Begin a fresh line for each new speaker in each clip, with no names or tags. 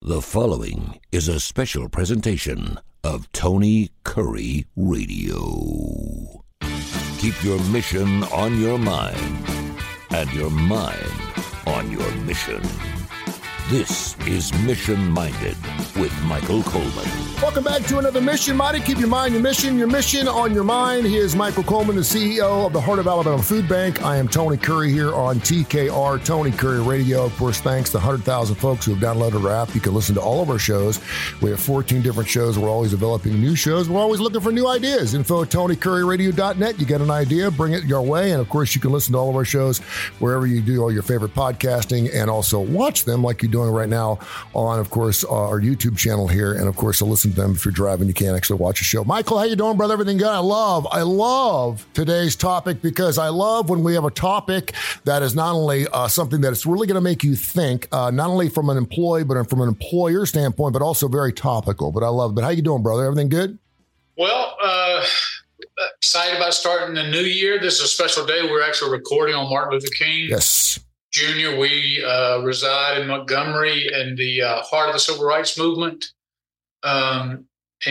The following is a special presentation of Tony Curry Radio. Keep your mission on your mind and your mind on your mission. This is Mission Minded with Michael Coleman.
Welcome back to another Mission Minded. Keep your mind, your mission on your mind. He is Michael Coleman, the CEO of the Heart of Alabama Food Bank. I am Tony Curry here on TKR, Tony Curry Radio. Of course, thanks to 100,000 folks who have downloaded our app. You can listen to all of our shows. We have 14 different shows. We're always developing new shows. We're always looking for new ideas. Info at TonyCurryRadio.net. You get an idea, bring it your way. And of course, you can listen to all of our shows wherever you do all your favorite podcasting and also watch them like you do right now on, of course, our YouTube channel here. And of course, to listen to them if you're driving, you can't actually watch a show. Michael, how you doing, brother? Everything good? I love today's topic because I love when we have a topic that is not only something that is really going to make you think, not only from an employee, but from an employer standpoint, but also very topical. But I love it. But how you doing, brother? Everything good?
Well, excited about starting the new year. This is a special day. We're actually recording on Martin Luther King.
Yes.
Jr. We reside in Montgomery in the heart of the civil rights movement, and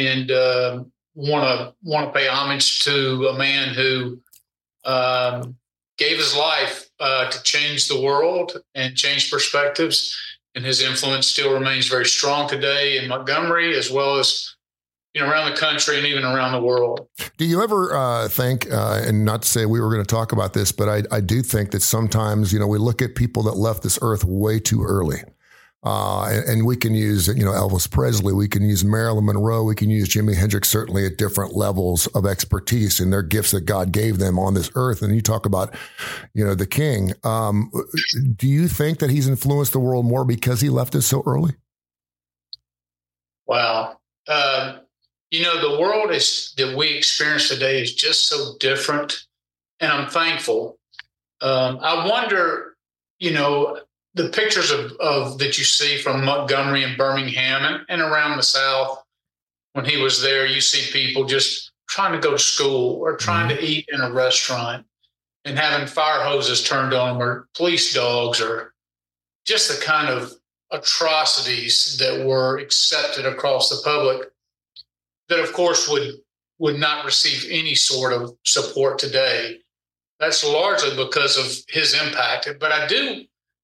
want to pay homage to a man who gave his life to change the world and change perspectives, and his influence still remains very strong today in Montgomery as well as around the country and even around the world.
Do you ever think, and not to say we were going to talk about this, but I do think that sometimes, we look at people that left this earth way too early. And we can use, Elvis Presley, we can use Marilyn Monroe, we can use Jimi Hendrix, certainly at different levels of expertise and their gifts that God gave them on this earth. And you talk about, the King. Do you think that he's influenced the world more because he left us so early?
Wow. The world that we experience today is just so different, and I'm thankful. I wonder, the pictures of that you see from Montgomery and Birmingham and around the South, when he was there, you see people just trying to go to school or trying to eat in a restaurant and having fire hoses turned on or police dogs or just the kind of atrocities that were accepted across the public that, of course, would not receive any sort of support today. That's largely because of his impact. But I do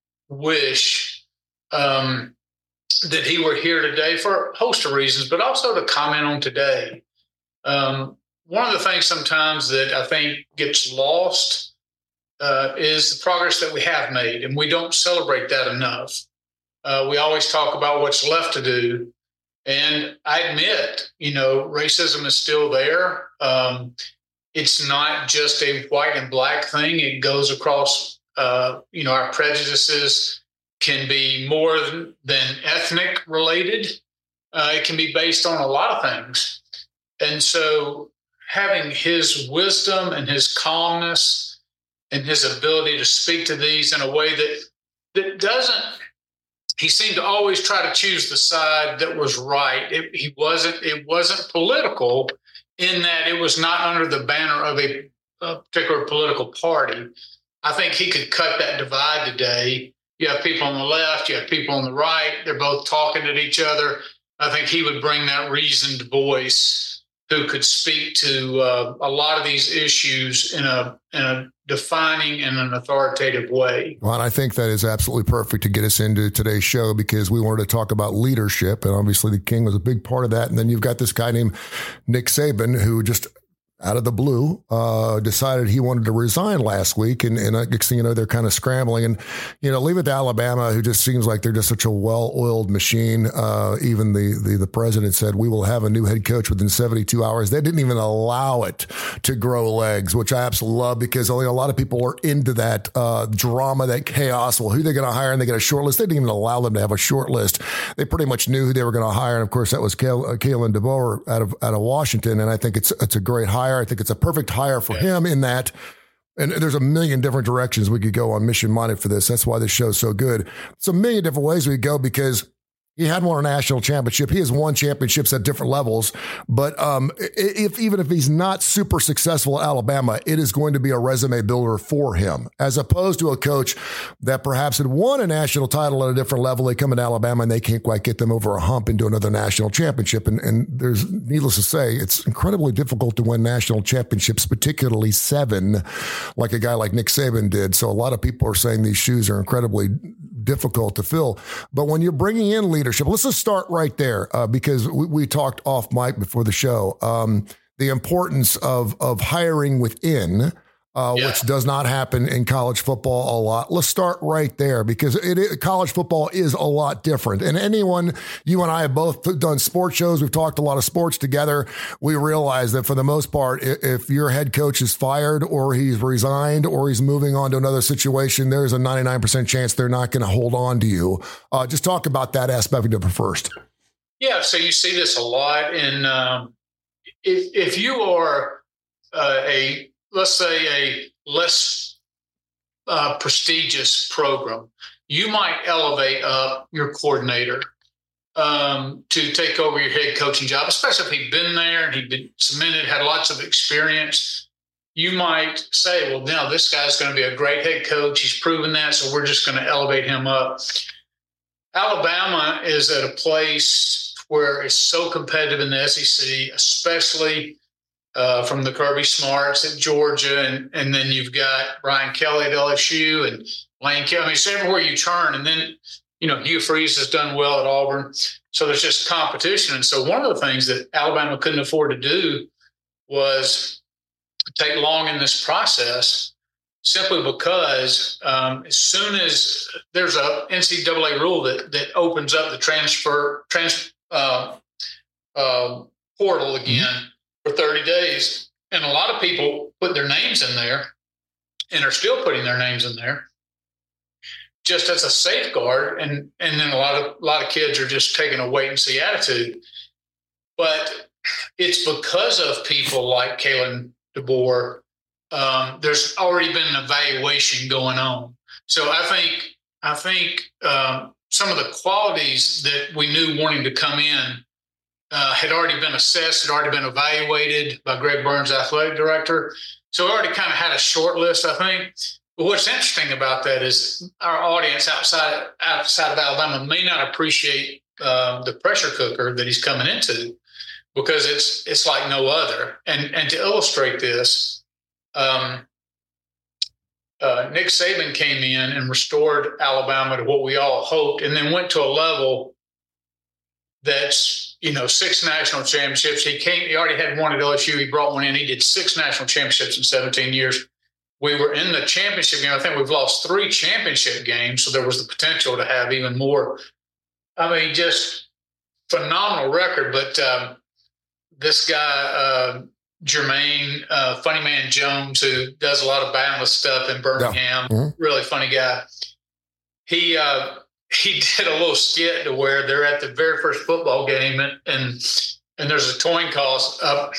wish that he were here today for a host of reasons, but also to comment on today. One of the things sometimes that I think gets lost is the progress that we have made, and we don't celebrate that enough. We always talk about what's left to do. And I admit, racism is still there. It's not just a white and black thing. It goes across, our prejudices can be more than ethnic related. It can be based on a lot of things. And so having his wisdom and his calmness and his ability to speak to these in a way that doesn't, he seemed to always try to choose the side that was right. It wasn't political in that it was not under the banner of a particular political party. I think he could cut that divide today. You have people on the left, you have people on the right. They're both talking at each other. I think he would bring that reasoned voice who could speak to a lot of these issues in a defining and an authoritative way.
Well, and I think that is absolutely perfect to get us into today's show because we wanted to talk about leadership, and obviously the King was a big part of that. And then you've got this guy named Nick Saban who just out of the blue, decided he wanted to resign last week. And next thing you know, they're kind of scrambling. And, leave it to Alabama, who just seems like they're just such a well-oiled machine. Even the president said, we will have a new head coach within 72 hours. They didn't even allow it to grow legs, which I absolutely love because only a lot of people are into that drama, that chaos. Well, who they're going to hire, and they get a short list. They didn't even allow them to have a short list. They pretty much knew who they were going to hire. And of course, that was Kalen DeBoer out of Washington. And I think it's a great hire. I think it's a perfect hire for him in that. And there's a million different directions we could go on Mission Minded for this. That's why this show's so good. It's a million different ways we could go because He had won a national championship. He has won championships at different levels. But even if he's not super successful at Alabama, it is going to be a resume builder for him, as opposed to a coach that perhaps had won a national title at a different level. They come into Alabama and they can't quite get them over a hump into another national championship. And there's, needless to say, it's incredibly difficult to win national championships, particularly 7, like a guy like Nick Saban did. So a lot of people are saying these shoes are incredibly difficult to fill. But when you're bringing in leadership, let's just start right there because we talked off mic before the show, the importance of hiring within, which does not happen in college football a lot. Let's start right there because college football is a lot different. And anyone, you and I have both done sports shows. We've talked a lot of sports together. We realize that for the most part, if your head coach is fired or he's resigned or he's moving on to another situation, there's a 99% chance they're not going to hold on to you. Just talk about that aspect of it first. Yeah.
So you see this a lot. And if you are let's say a less prestigious program, you might elevate up your coordinator to take over your head coaching job, especially if he'd been there and he'd been cemented, had lots of experience. You might say, well, now this guy's going to be a great head coach. He's proven that, so we're just going to elevate him up. Alabama is at a place where it's so competitive in the SEC, especially from the Kirby Smarts at Georgia, and then you've got Brian Kelly at LSU and Lane Kelly. I mean, it's everywhere you turn. And then, Hugh Freeze has done well at Auburn. So there's just competition. And so one of the things that Alabama couldn't afford to do was take long in this process simply because as soon as there's a NCAA rule that opens up the transfer portal again, for 30 days. And a lot of people put their names in there and are still putting their names in there just as a safeguard. And then a lot of kids are just taking a wait and see attitude. But it's because of people like Kalen DeBoer. There's already been an evaluation going on. So I think some of the qualities that we knew wanting to come in had already been assessed, had already been evaluated by Greg Burns, athletic director. So we already kind of had a short list, I think. But what's interesting about that is our audience outside of Alabama may not appreciate the pressure cooker that he's coming into because it's like no other. And to illustrate this, Nick Saban came in and restored Alabama to what we all hoped, and then went to a level that's 6 national championships. He already had one at LSU. He brought one in. He did 6 national championships in 17 years. We were in the championship game. I think we've lost 3 championship games. So there was the potential to have even more. I mean, just phenomenal record. But this guy, Jermaine, Funny Man Jones, who does a lot of boundless stuff in Birmingham, really funny guy. He did a little skit to where they're at the very first football game and there's a coin toss,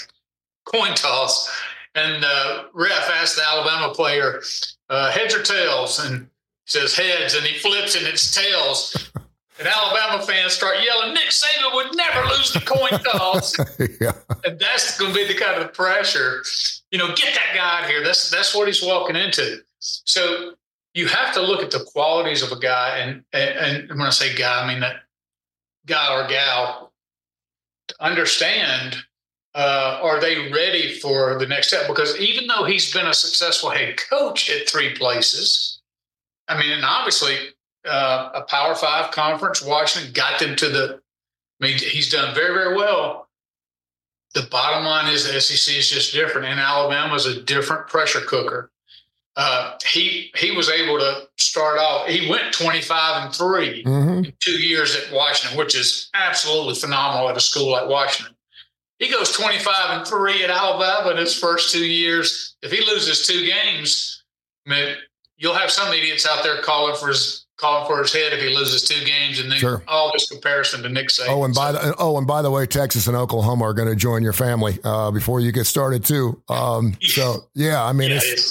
and the ref asked the Alabama player, heads or tails, and he says heads, and he flips and it's tails. And Alabama fans start yelling, Nick Saban would never lose the coin toss. And that's going to be the kind of pressure, get that guy out here. That's what he's walking into. So you have to look at the qualities of a guy, and when I say guy, I mean that guy or gal, to understand, are they ready for the next step? Because even though he's been a successful head coach at 3 places, I mean, and obviously a Power 5 conference, Washington got them to he's done very, very well. The bottom line is the SEC is just different, and Alabama is a different pressure cooker. He was able to start off. He went 25-3 in 2 years at Washington, which is absolutely phenomenal at a school like Washington. He goes 25-3 at Alabama in his first 2 years. If he loses 2 games, I mean, you'll have some idiots out there calling for his head if he loses 2 games, and then all this comparison to Nick Saban.
And by the way, Texas and Oklahoma are going to join your family before you get started too. So yeah, I mean,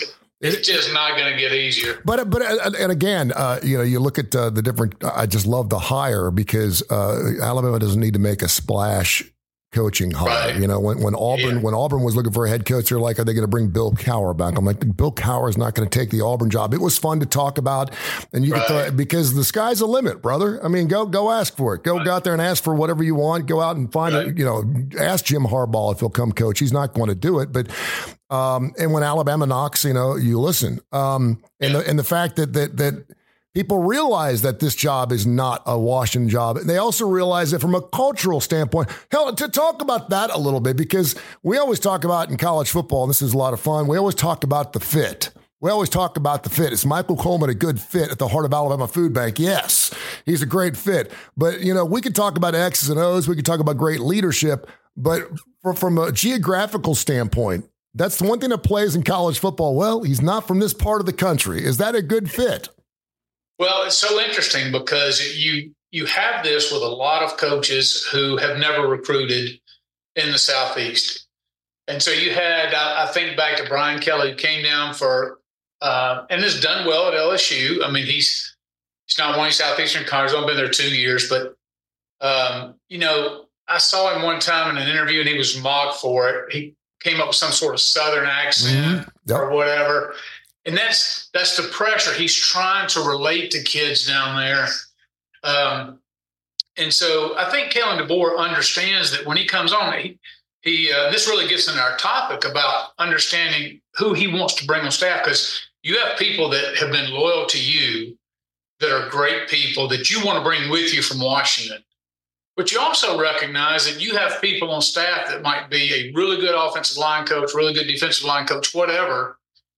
It's just not going to get easier.
But and again, you look at the different. I just love the hire because Alabama doesn't need to make a splash coaching hire.
Right.
You know, when Auburn was looking for a head coach, they're like, are they going to bring Bill Cowher back? I'm like, Bill Cowher is not going to take the Auburn job. It was fun to talk about, and you can because the sky's the limit, brother. I mean, go ask for it. Go out there and ask for whatever you want. Go out and find it. You know, ask Jim Harbaugh if he'll come coach. He's not going to do it, but. And when Alabama knocks, you know, you listen. And the fact that people realize that this job is not a Washington job. They also realize that from a cultural standpoint, hell, to talk about that a little bit, because we always talk about in college football, and this is a lot of fun, we always talk about the fit. We always talk about the fit. Is Michael Coleman a good fit at the Heart of Alabama Food Bank? Yes, he's a great fit. But, you know, we could talk about X's and O's. We could talk about great leadership. But from a geographical standpoint, that's the one thing that plays in college football. Well, he's not from this part of the country. Is that a good fit?
Well, it's so interesting because you have this with a lot of coaches who have never recruited in the Southeast. And so you had, I think back to Brian Kelly, who came down for, and has done well at LSU. I mean, he's not winning Southeastern Conference. He's only been there 2 years, but, you know, I saw him one time in an interview and he was mocked for it. He came up with some sort of Southern accent or whatever. And that's the pressure. He's trying to relate to kids down there. And so I think Kalen DeBoer understands that when he comes on, he this really gets into our topic about understanding who he wants to bring on staff, because you have people that have been loyal to you that are great people that you want to bring with you from Washington. But you also recognize that you have people on staff that might be a really good offensive line coach, really good defensive line coach, whatever,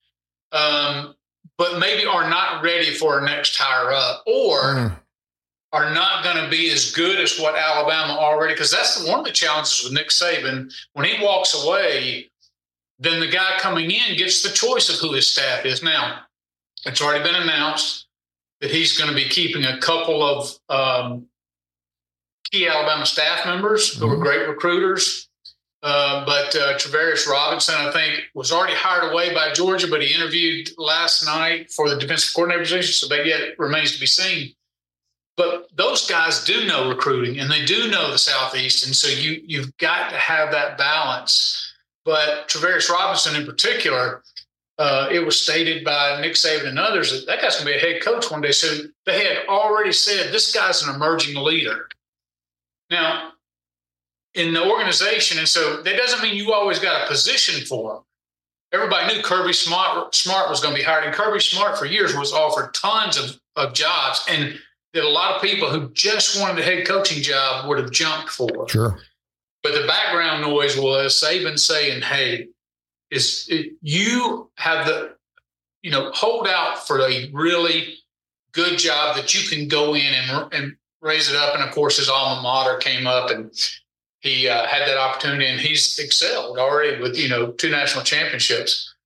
but maybe are not ready for a next hire up or are not going to be as good as what Alabama already, because that's one of the challenges with Nick Saban. When he walks away, then the guy coming in gets the choice of who his staff is. Now, it's already been announced that he's going to be keeping a couple of key Alabama staff members who were great recruiters. But Travaris Robinson, I think, was already hired away by Georgia, but he interviewed last night for the defensive coordinator position, so that yet remains to be seen. But those guys do know recruiting, and they do know the Southeast, and so you've got to have that balance. But Travaris Robinson in particular, it was stated by Nick Saban and others that guy's going to be a head coach one day. So they had already said, this guy's an emerging leader. Now, in the organization, and so that doesn't mean you always got a position for him. Everybody knew Kirby Smart was going to be hired, and Kirby Smart for years was offered tons of jobs, and that a lot of people who just wanted a head coaching job would have jumped for.
Sure.
But the background noise was Saban saying, hey, you have the, hold out for a really good job that you can go in and raise it up. And of course, his alma mater came up and he had that opportunity, and he's excelled already with, 2 national championships.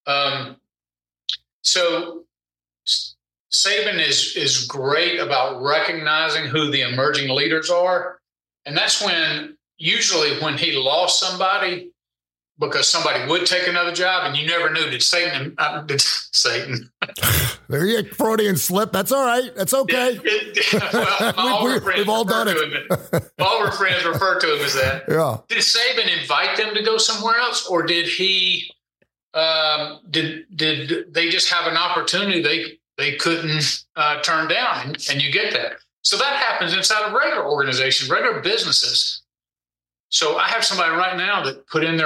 So Saban is great about recognizing who the emerging leaders are. And that's usually when he lost somebody, because somebody would take another job, and you never knew. Did Satan?
There you go, Freudian slip. That's all right. That's okay.
Well,
we've all done it.
All our friends refer to him as that.
Yeah.
Did Saban invite them to go somewhere else, or did he? Did they just have an opportunity they couldn't turn down, and you get that? So that happens inside of regular organizations, regular businesses. So I have somebody right now that put in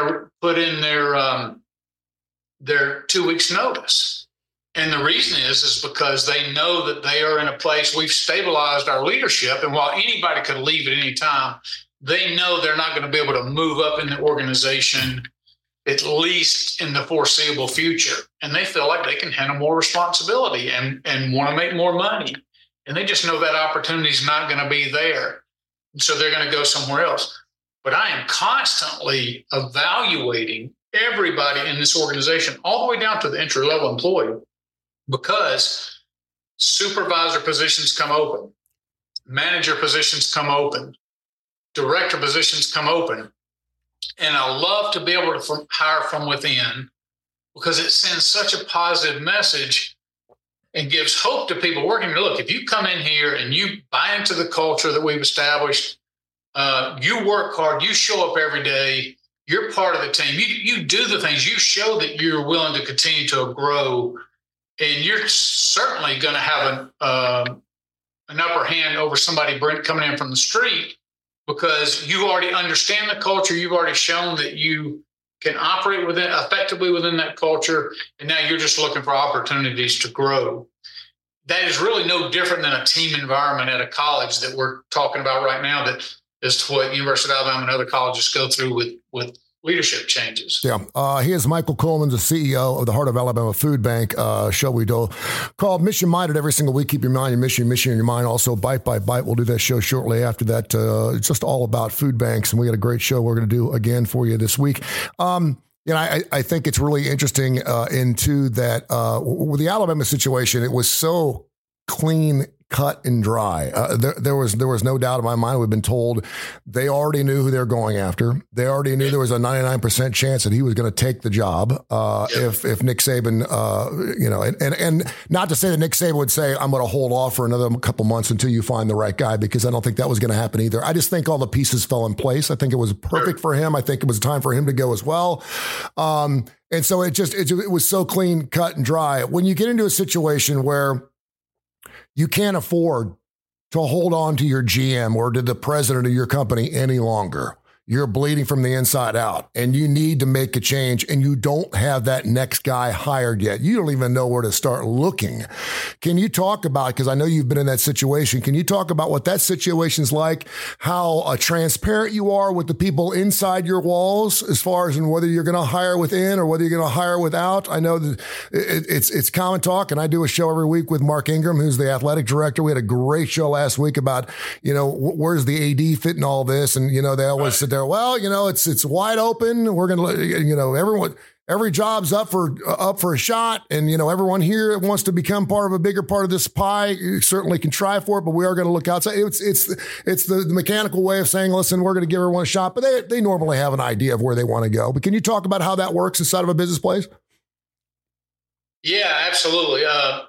their 2 weeks notice. And the reason is because they know that they are in a place, we've stabilized our leadership. And while anybody could leave at any time, they know they're not going to be able to move up in the organization, at least in the foreseeable future. And they feel like they can handle more responsibility and want to make more money. And they just know that opportunity is not going to be there. So they're going to go somewhere else. But I am constantly evaluating everybody in this organization, all the way down to the entry-level employee, because supervisor positions come open, manager positions come open, director positions come open. And I love to be able to hire from within because it sends such a positive message and gives hope to people working. Look, if you come in here and you buy into the culture that we've established, you work hard, you show up every day, you're part of the team, you do the things, you show that you're willing to continue to grow, and you're certainly going to have an upper hand over somebody coming in from the street, because you already understand the culture. You've already shown that you can operate effectively within that culture, and now you're just looking for opportunities to grow. That is really no different than a team environment at a college that we're talking about right now, that is to what University of Alabama and other colleges go through with leadership changes.
Yeah. Here's Michael Coleman, the CEO of the Heart of Alabama Food Bank, show we do called Mission Minded every single week. Keep your mind, your mission in your mind. Also, Bite by Bite. We'll do that show shortly after that. It's just all about food banks, and we got a great show we're going to do again for you this week. I think it's really interesting into that with the Alabama situation. It was so clean cut and dry. There was no doubt in my mind. We've been told they already knew who they're going after. They already knew there was a 99% chance that he was going to take the job. If Nick Saban, and not to say that Nick Saban would say, I'm going to hold off for another couple months until you find the right guy, because I don't think that was going to happen either. I just think all the pieces fell in place. I think it was perfect for him. I think it was time for him to go as well. And so it was so clean cut and dry. When you get into a situation where you can't afford to hold on to your GM or to the president of your company any longer. You're bleeding from the inside out, and you need to make a change, and you don't have that next guy hired yet. You don't even know where to start looking. Can you talk about, because I know you've been in that situation, can you talk about what that situation's like, how transparent you are with the people inside your walls as far as in whether you're going to hire within or whether you're going to hire without? I know that it's common talk, and I do a show every week with Mark Ingram, who's the athletic director. We had a great show last week about, where's the AD fit in all this? And, they always sit there, well, it's wide open. We're going to, every job's up for a shot. And, everyone here wants to become part of a bigger part of this pie. You certainly can try for it, but we are going to look outside. It's the mechanical way of saying, listen, we're going to give everyone a shot, but they normally have an idea of where they want to go. But can you talk about how that works inside of a business place?
Yeah, absolutely.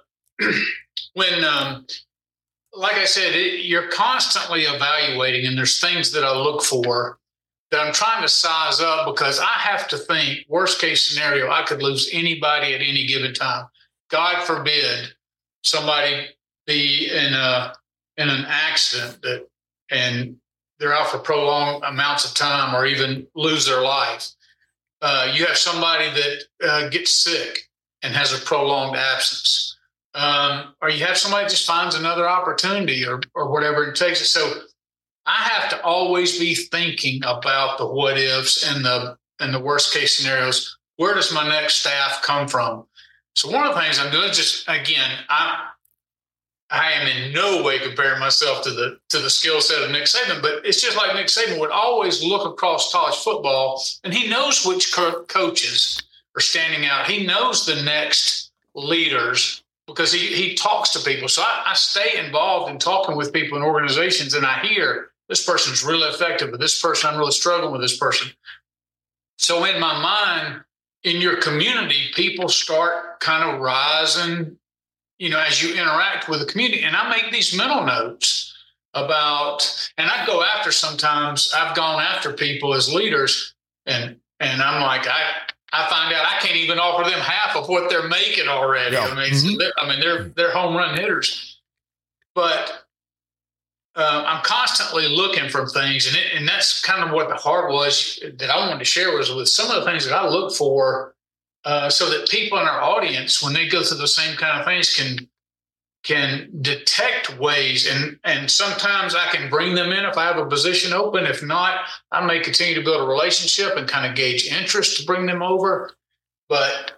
Like I said, you're constantly evaluating, and there's things that I look for that I'm trying to size up, because I have to think, worst case scenario, I could lose anybody at any given time. God forbid somebody be in an accident and they're out for prolonged amounts of time, or even lose their life. You have somebody that gets sick and has a prolonged absence. Or you have somebody that just finds another opportunity or whatever it takes. So I have to always be thinking about the what ifs and the worst case scenarios. Where does my next staff come from? So one of the things I'm doing is just, again, I am in no way comparing myself to the skill set of Nick Saban, but it's just like Nick Saban would always look across college football, and he knows which coaches are standing out. He knows the next leaders, because he talks to people. So I stay involved in talking with people in organizations, and I hear this person's really effective, but this person, I'm really struggling with this person. So in my mind, in your community, people start kind of rising, as you interact with the community. And I make these mental notes about, and I go after, sometimes I've gone after people as leaders, and I'm like, I find out I can't even offer them half of what they're making already. Yeah. They're home run hitters, but I'm constantly looking for things, and that's kind of what the heart was that I wanted to share, was with some of the things that I look for, so that people in our audience, when they go through the same kind of things, can detect ways, and sometimes I can bring them in if I have a position open. If not, I may continue to build a relationship and kind of gauge interest to bring them over. But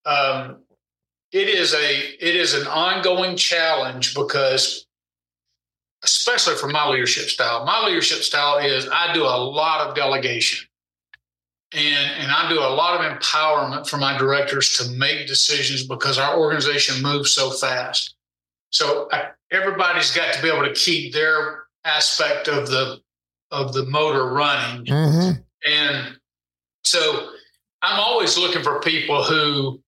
it is an ongoing challenge, because especially for my leadership style is I do a lot of delegation, and I do a lot of empowerment for my directors to make decisions, because our organization moves so fast. So everybody's got to be able to keep their aspect of the motor running. Mm-hmm. And so I'm always looking for people who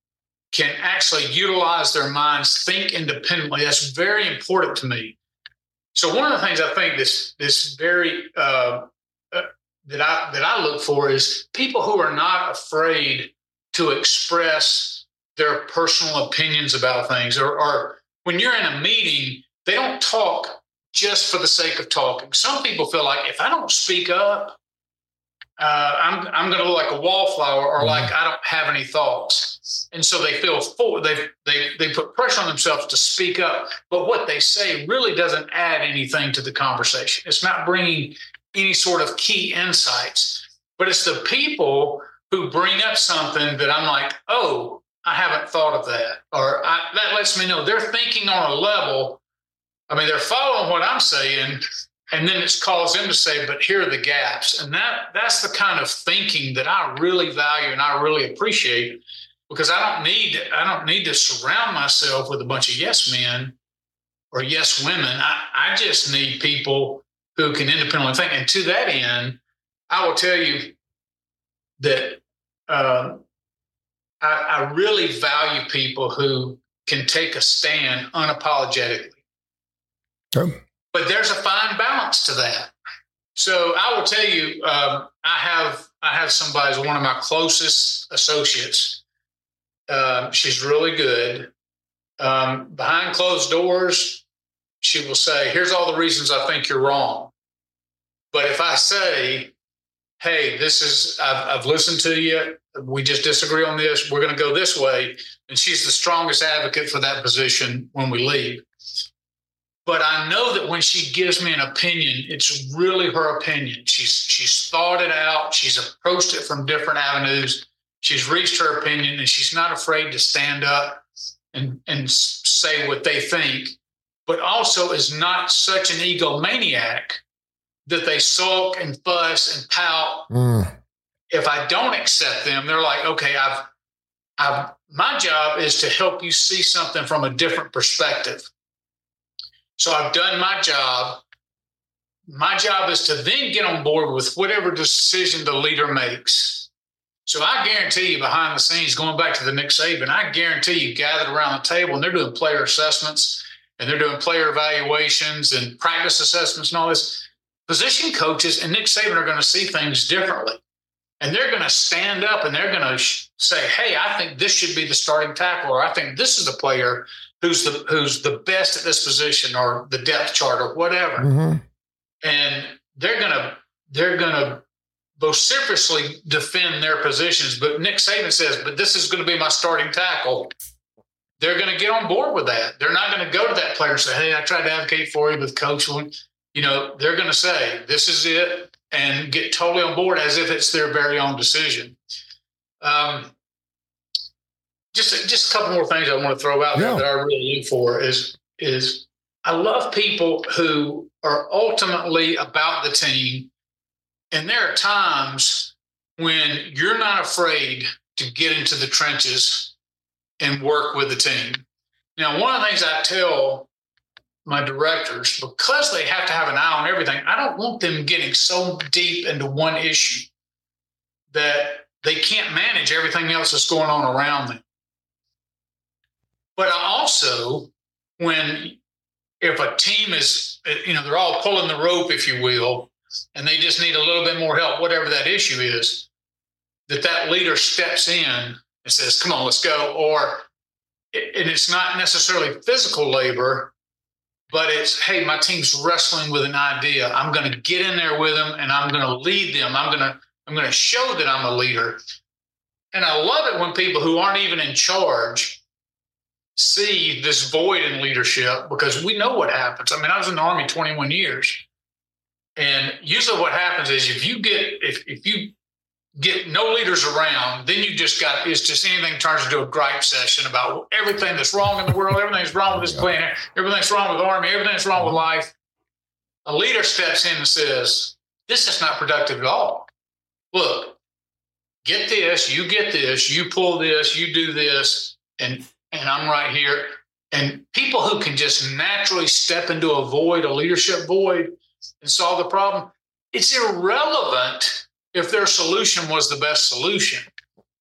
can actually utilize their minds, think independently. That's very important to me. So one of the things I think this very that I look for is people who are not afraid to express their personal opinions about things, or when you're in a meeting, they don't talk just for the sake of talking. Some people feel like if I don't speak up, I'm going to look like a wallflower, or like I don't have any thoughts. And so they feel they put pressure on themselves to speak up. But what they say really doesn't add anything to the conversation. It's not bringing any sort of key insights. But it's the people who bring up something that I'm like, oh, I haven't thought of that. Or that lets me know they're thinking on a level. I mean, they're following what I'm saying. And then it's caused them to say, but here are the gaps. And that's the kind of thinking that I really value and I really appreciate, because I don't need to surround myself with a bunch of yes men or yes women. I just need people who can independently think. And to that end, I will tell you that I really value people who can take a stand unapologetically.
Okay.
But there's a fine balance to that. So I will tell you, I have somebody who's one of my closest associates. She's really good. Behind closed doors, she will say, here's all the reasons I think you're wrong. But if I say, hey, I've listened to you, we just disagree on this, we're going to go this way, and she's the strongest advocate for that position when we leave. But I know that when she gives me an opinion, it's really her opinion. She's thought it out. She's approached it from different avenues. She's reached her opinion, and she's not afraid to stand up and say what they think, but also is not such an egomaniac that they sulk and fuss and pout. If I don't accept them, they're like, okay, my job is to help you see something from a different perspective. So I've done my job. My job is to then get on board with whatever decision the leader makes. So I guarantee you, behind the scenes, going back to the Nick Saban, I guarantee you gathered around the table and they're doing player assessments and they're doing player evaluations and practice assessments and all this. Position coaches and Nick Saban are going to see things differently. And they're going to stand up and they're going to say, hey, I think this should be the starting tackle, or I think this is the player who's the best at this position, or the depth chart, or whatever. Mm-hmm. And they're gonna vociferously defend their positions. But Nick Saban says, but this is going to be my starting tackle. They're going to get on board with that. They're not going to go to that player and say, hey, I tried to advocate for you with coach. They're going to say, this is it, and get totally on board as if it's their very own decision. Just a couple more things I want to throw out there that I really look for is I love people who are ultimately about the team. And there are times when you're not afraid to get into the trenches and work with the team. Now, one of the things I tell my directors, because they have to have an eye on everything, I don't want them getting so deep into one issue that they can't manage everything else that's going on around them. But I also, if a team is, they're all pulling the rope, if you will, and they just need a little bit more help, whatever that issue is, that leader steps in and says, come on, let's go. And it's not necessarily physical labor, but it's, hey, my team's wrestling with an idea. I'm going to get in there with them and I'm going to lead them. I'm going to show that I'm a leader. And I love it when people who aren't even in charge see this void in leadership, because we know what happens. I mean, I was in the Army 21 years, and usually what happens is if you get no leaders around, then it's just anything turns into a gripe session about everything that's wrong in the world, everything's wrong with this plan, everything's wrong with the Army, everything's wrong with life. A leader steps in and says, this is not productive at all. Look, get this, you pull this, you do this, and I'm right here. And people who can just naturally step into a void, a leadership void, and solve the problem, it's irrelevant if their solution was the best solution.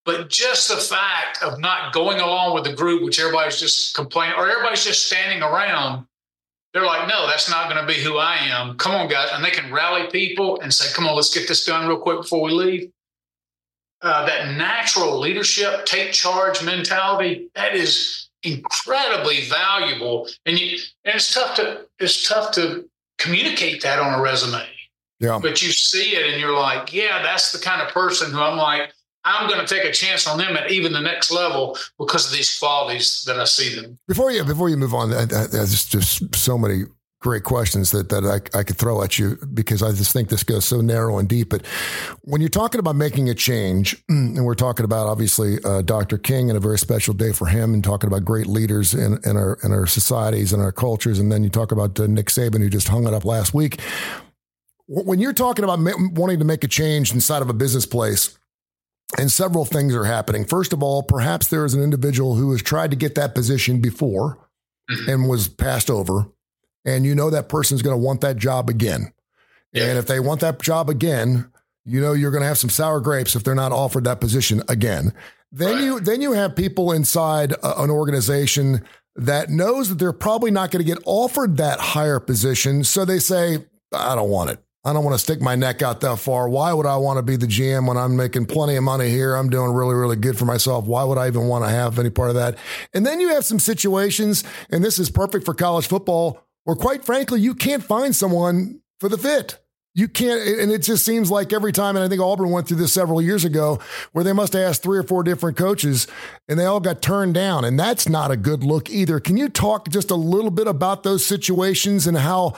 But just the fact of not going along with the group, which everybody's just complaining, or everybody's just standing around, they're like, no, that's not going to be who I am. Come on, guys. And they can rally people and say, come on, let's get this done real quick before we leave. That natural leadership, take charge mentality, that is incredibly valuable. And it's tough to communicate that on a resume.
Yeah.
But you see it and you're like, yeah, that's the kind of person who I'm like, I'm going to take a chance on them at even the next level because of these qualities that I see them.
Before you move on, there's just so many great questions that I could throw at you because I just think this goes so narrow and deep. But when you're talking about making a change, and we're talking about obviously Dr. King and a very special day for him, and talking about great leaders in our societies and our cultures, and then you talk about Nick Saban, who just hung it up last week. When you're talking about wanting to make a change inside of a business place, and several things are happening. First of all, perhaps there is an individual who has tried to get that position before and was passed over. And you know that person's going to want that job again. Yeah. And if they want that job again, you know you're going to have some sour grapes if they're not offered that position again. Then you have people inside an organization that knows that they're probably not going to get offered that higher position. So they say, I don't want it. I don't want to stick my neck out that far. Why would I want to be the GM when I'm making plenty of money here? I'm doing really, really good for myself. Why would I even want to have any part of that? And then you have some situations, and this is perfect for college football, where quite frankly, you can't find someone for the fit. You can't, and it just seems like every time, and I think Auburn went through this several years ago, where they must have asked 3 or 4 different coaches, and they all got turned down, and that's not a good look either. Can you talk just a little bit about those situations and how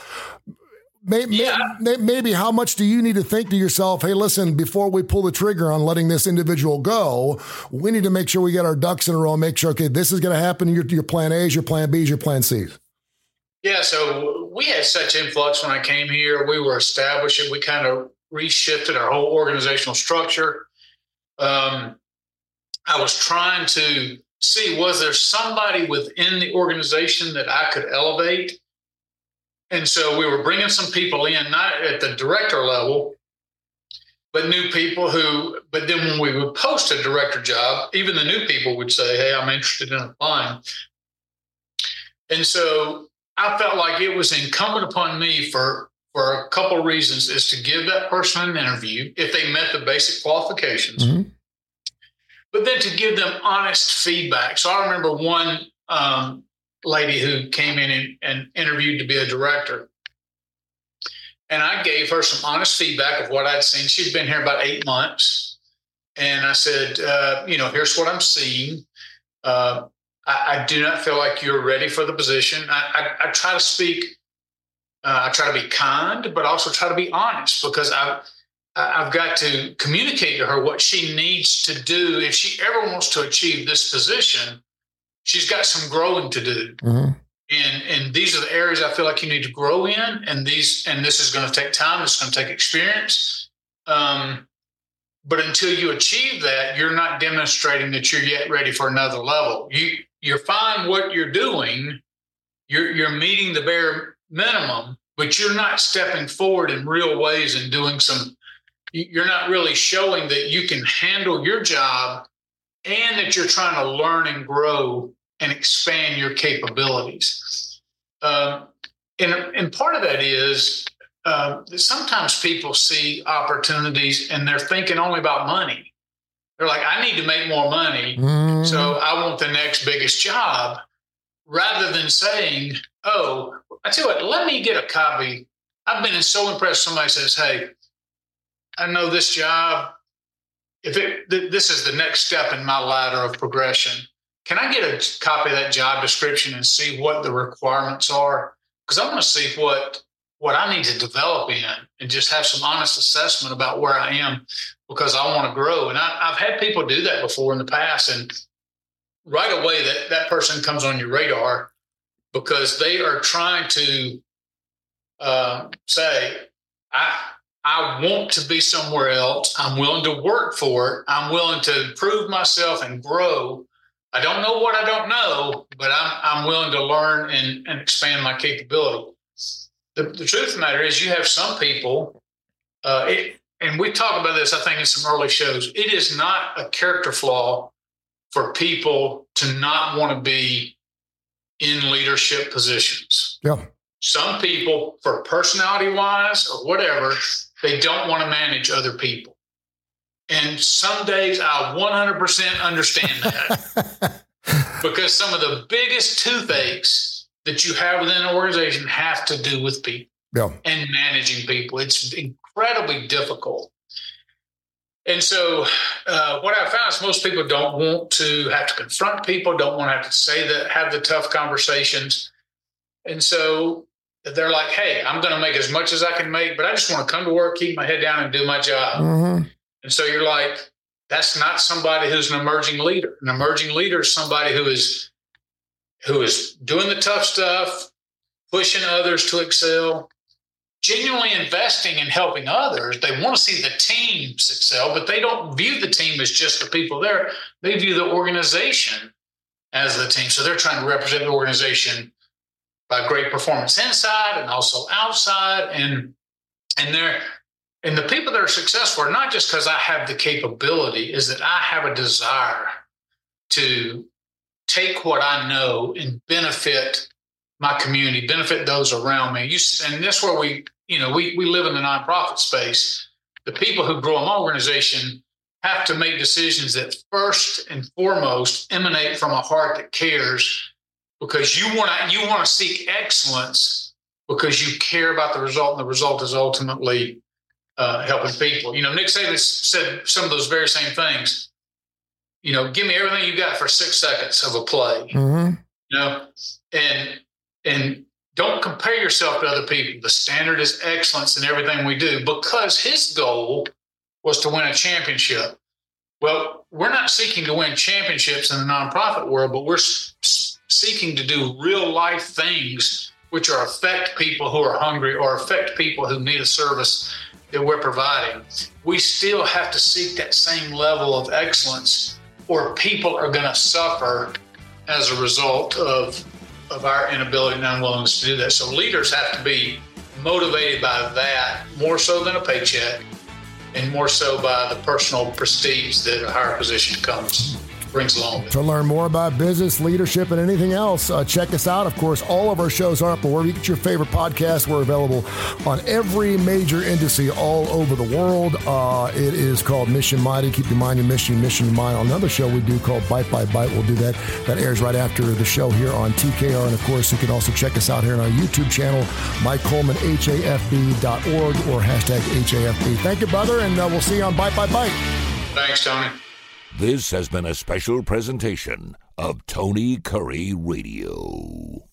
maybe how much do you need to think to yourself, hey, listen, before we pull the trigger on letting this individual go, we need to make sure we get our ducks in a row and make sure, okay, this is going to happen. Your plan A's, your plan B's, your plan C's.
Yeah, so we had such influx when I came here. We were established. We kind of reshifted our whole organizational structure. I was trying to see, was there somebody within the organization that I could elevate? And so we were bringing some people in, not at the director level, but new people but then when we would post a director job, even the new people would say, hey, I'm interested in applying. And so I felt like it was incumbent upon me for a couple of reasons, is to give that person an interview if they met the basic qualifications, but then to give them honest feedback. So I remember one lady who came in and interviewed to be a director. And I gave her some honest feedback of what I'd seen. She'd been here about 8 months. And I said, here's what I'm seeing. I do not feel like you're ready for the position. I try to speak, I try to be kind, but also try to be honest, because I've got to communicate to her what she needs to do. If she ever wants to achieve this position, she's got some growing to do. And these are the areas I feel like you need to grow in. And this is going to take time. It's going to take experience. But until you achieve that, you're not demonstrating that you're yet ready for another level. You're fine what you're doing. You're meeting the bare minimum, but you're not stepping forward in real ways and doing you're not really showing that you can handle your job and that you're trying to learn and grow and expand your capabilities. And part of that is sometimes people see opportunities and they're thinking only about money. They're like, I need to make more money, so I want the next biggest job, rather than saying, oh, I tell you what, let me get a copy. I've been so impressed. Somebody says, hey, I know this job, this is the next step in my ladder of progression. Can I get a copy of that job description and see what the requirements are? Because I want to see what I need to develop in, and just have some honest assessment about where I am, because I want to grow. And I've had people do that before in the past, and right away that person comes on your radar, because they are trying to say, I want to be somewhere else. I'm willing to work for it. I'm willing to prove myself and grow. I don't know what I don't know, but I'm willing to learn and expand my capability. The truth of the matter is, you have some people, and and we talked about this, I think, in some early shows, it is not a character flaw for people to not want to be in leadership positions.
Yeah.
Some people, for personality-wise or whatever, they don't want to manage other people. And some days I 100% understand that. Because some of the biggest toothaches that you have within an organization have to do with people and managing people. It's incredibly difficult. And so what I found is most people don't want to have to confront people, don't want to have to say that, have the tough conversations. And so they're like, hey, I'm going to make as much as I can make, but I just want to come to work, keep my head down and do my job. Mm-hmm. And so you're like, that's not somebody who's an emerging leader. An emerging leader is somebody who is doing the tough stuff, pushing others to excel, genuinely investing in helping others. They want to see the teams excel, but they don't view the team as just the people there. They view the organization as the team. So they're trying to represent the organization by great performance inside and also outside. And the people that are successful are not just because I have the capability, is that I have a desire to take what I know and benefit my community, benefit those around me. And that's where we live in the nonprofit space. The people who grow my organization have to make decisions that first and foremost emanate from a heart that cares, because you want to seek excellence because you care about the result, and the result is ultimately helping people. Nick Saban said some of those very same things. Give me everything you got for 6 seconds of a play. Mm-hmm. And don't compare yourself to other people. The standard is excellence in everything we do, because his goal was to win a championship. Well, we're not seeking to win championships in the nonprofit world, but we're seeking to do real life things which are affect people who are hungry or affect people who need a service that we're providing. We still have to seek that same level of excellence, or people are going to suffer as a result of our inability and unwillingness to do that. So leaders have to be motivated by that more so than a paycheck, and more so by the personal prestige that a higher position brings along with it.
To learn more about business, leadership, and anything else, check us out. Of course, all of our shows are up, but wherever you get your favorite podcast, we're available on every major industry all over the world. It is called Mission Mighty. Keep your mind, your mission your mind. On another show we do called Bite by Bite, we'll do that. That airs right after the show here on TKR. And of course, you can also check us out here on our YouTube channel, Mike Coleman, HAFB.org or #HAFB. Thank you, brother, and we'll see you on Bite by Bite.
Thanks, Tony.
This has been a special presentation of Tony Curry Radio.